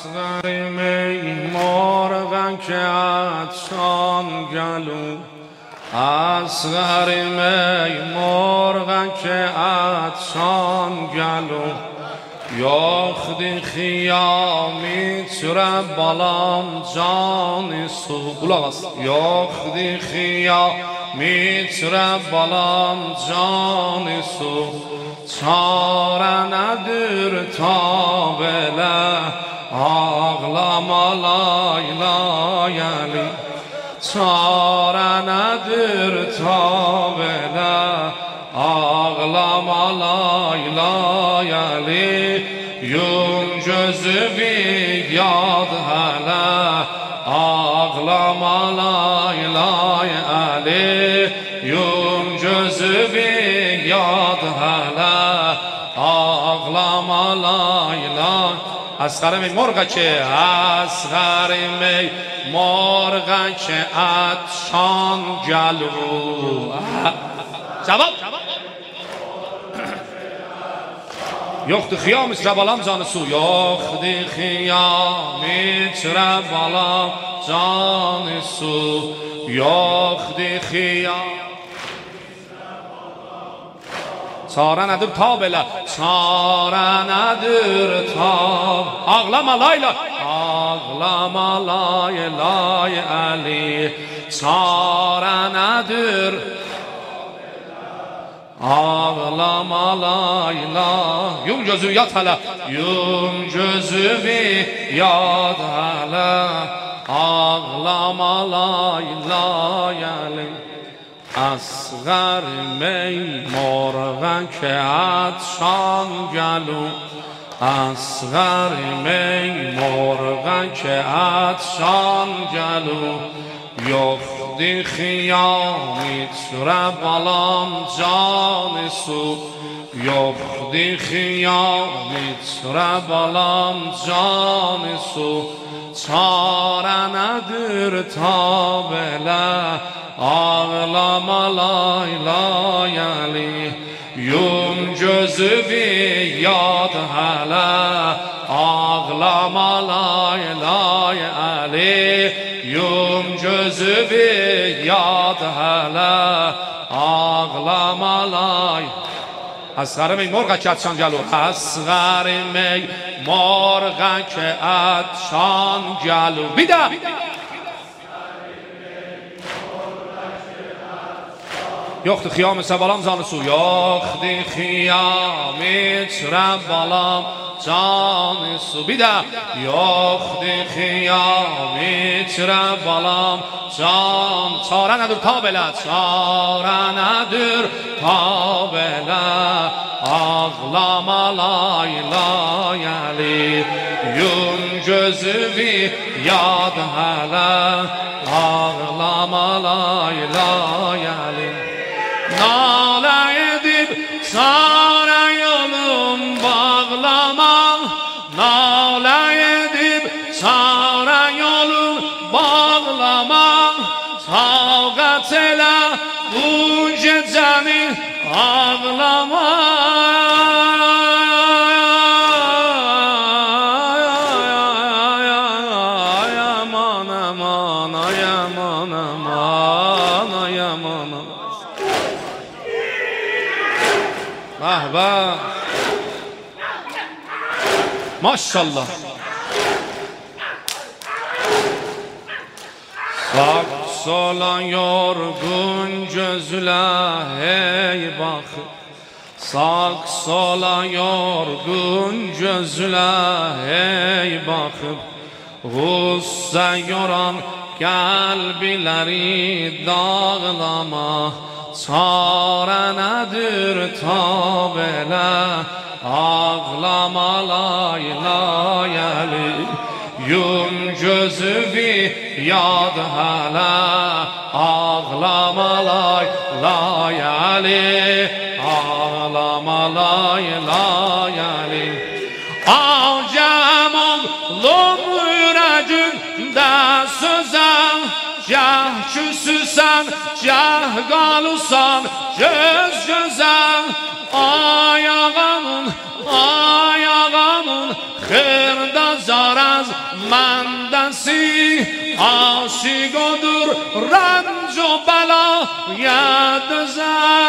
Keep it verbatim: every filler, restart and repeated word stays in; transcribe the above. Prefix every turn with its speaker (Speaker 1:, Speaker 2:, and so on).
Speaker 1: اصغریم ای مرغ که عطشان گلو، اصغریم ای مرغ که عطشان گلو، یاخدی خیامی تره بالام جانی سو. قلاق است. یاخدی خیامی تره بالام جانی سو، چاره ندر تا بله ağlama lay lay Ali. Çare nedir ta belə ağlama lay lay Ali. Yum gözümü yad hələ ağlama lay lay Ali. Yum gözümü yad hələ ağlama lay lay. اصغریم ای مرغ که اصغریم ای مرغ که عطشان گلو. جواب یخت خیامی تره بالام جان سو، یخت خیامی تره بالام جان سو، یخت خیامی çare nedir ta belə, çare nedir ta. Ağlama lay lay, ağlama lay lay Ali. Çare nedir, ağlama lay lay. Yum gözü yat hələ, yum gözümü yat hələ ağlama lay lay Ali. اصغریم ای مرغ که عطشان گلو، اصغریم ای مرغ که عطشان گلو، یختی خیامی تره بالام جان سو، یختی خیامی تره بالام جان سو، چاره ندر تا بله ağlama lay lay Ali. Yum gözümü yad hələ ağlama lay lay Ali. Yum gözümü yad hələ ağlama lay. اصغریم ای مرغ که عطشان گلو، اصغریم ای مرغ که عطشان گلو. بیده یخت خیام سبالام جان سو، یخت خیامی تره بالام جان سو. بیده یخت خیامی تره بالام جان. چاره ندر تا بله، چاره ندر تا بله ağlama lay lay Ali. Yum gözümü yad hələ ağlama lay lay Ali. Nalə edib çare yolum bağlamam, nalə edib çare yolum bağlamam, taqət elə bu gecəni ağlamam. Aman aman ay aman aman ay aman. Vah vah. Maşallah. Sak sola yorgun gözler hey bakıp, sak sola yorgun gözler hey bakıp, Gussə yoran kalbiləri dağlama, çare nədir ta belə ağlama lay lay Ali. Yum gözümü yad hələ ağlama lay lay Ali. Ağlama lay lay Ali. Acəm oğlum ürəgündə sözəm, gah küsüsən, gah qalısan göz gözəm. Ayağımın, ayağımın xırda zaraz از من دستی عاشق و دور رنج و بلا یاد زد